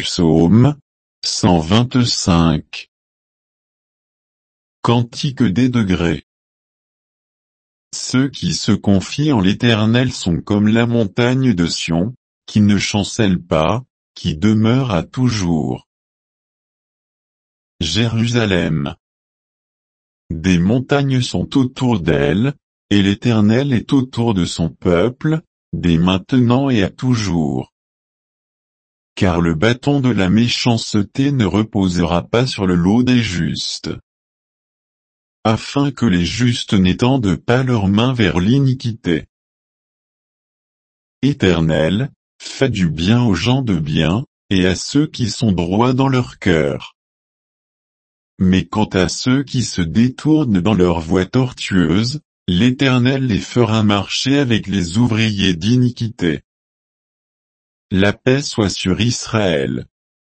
Psaume 125. Cantique des degrés. Ceux qui se confient en l'Éternel sont comme la montagne de Sion, qui ne chancelle pas, qui demeure à toujours. Jérusalem. Des montagnes sont autour d'elle, et l'Éternel est autour de son peuple, dès maintenant et à toujours. Car le bâton de la méchanceté ne reposera pas sur le lot des justes. Afin que les justes n'étendent pas leurs mains vers l'iniquité. Éternel, fais du bien aux gens de bien, et à ceux qui sont droits dans leur cœur. Mais quant à ceux qui se détournent dans leur voie tortueuse, l'Éternel les fera marcher avec les ouvriers d'iniquité. La paix soit sur Israël.